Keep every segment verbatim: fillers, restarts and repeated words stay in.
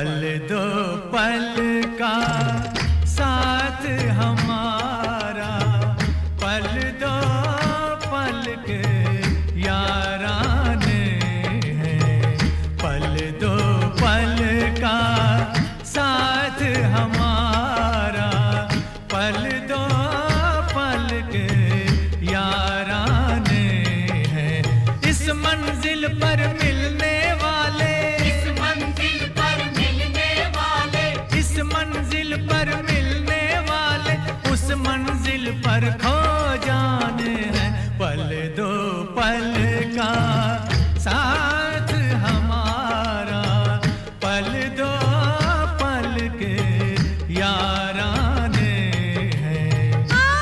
पल दो पल का साथ हमारा, पल दो पल के याराने हैं, पल दो पल का साथ हमारा, पल दो पल के याराने हैं। इस मंजिल पर मिलने वाले, इस मंजिल पर मिलने वाले, इस मंजिल पर मिलने वाले, उस मंजिल पर खो जाने हैं। पल दो पल का साथ हमारा, पल दो पल के याराने हैं।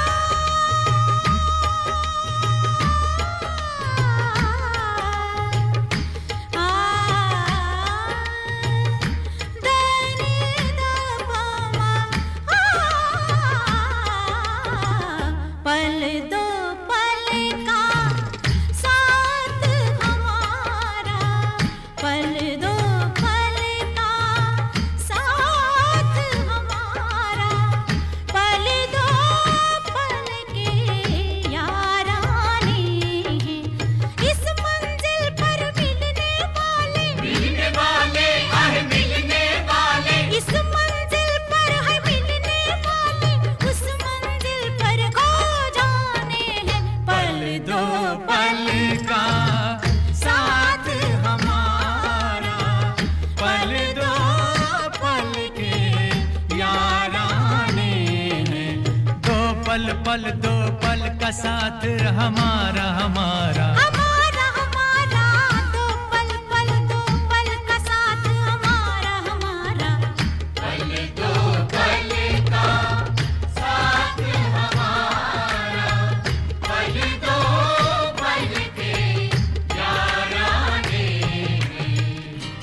पल दो पल का साथ हमारा, पल दो पल का साथ हमारा, पल दो पल के याराने हैं। इस मंजिल पर मिलने वाले, मिलने वाले, आह मिलने वाले, इस मंजिल पर है मिलने वाले, उस मंजिल पर खो जाने हैं। पल दो पल का साथ हमारा, पल दो पल के याराने हैं। दो पल पल दो पल का साथ हमारा, हमारा हमारा हमारा, दो पल पल दो पल का साथ हमारा, हमारा पल दो पल का साथ हमारा, पल दो पल के याराने हैं।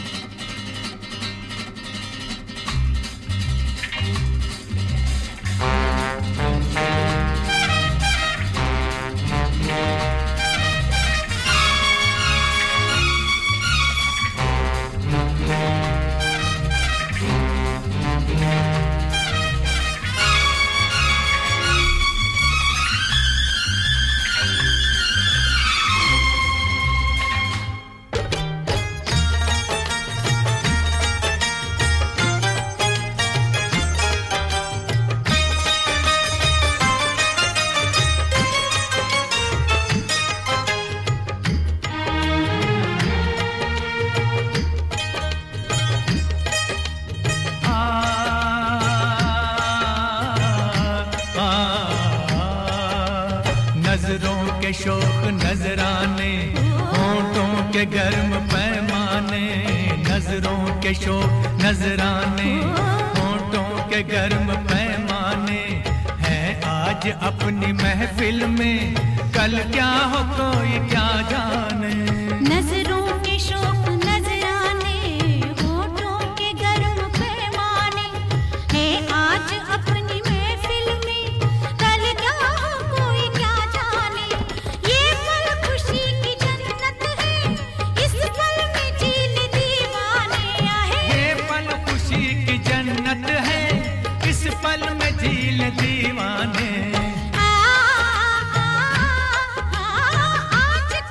नजरों के शौक नजराने, होंठों के गर्म पैमाने, नजरों के शौक नजराने, होंठों के गर्म पैमाने हैं आज अपनी महफिल में, कल क्या हो कोई क्या जाने। नजरों के शौक नजराने, होठों के गर्म पैमाने है आज अपनी महफिल में, कल क्या हो कोई क्या जाने। ये पल खुशी की जन्नत है, इस पल में झील दीवाने आहे। ये पल खुशी की जन्नत है, इस पल में झील दीवाने। आ, आ, आ, आज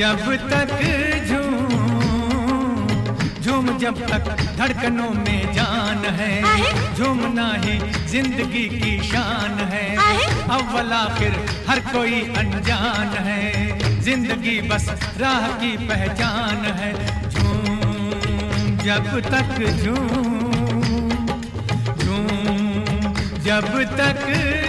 जब तक झूम झूम जब तक धड़कनों में जान है, झूमना ही जिंदगी की शान है। अव्वल आखिर हर कोई अनजान है, जिंदगी बस राह की पहचान है। झूम जब तक झूम झूम जब तक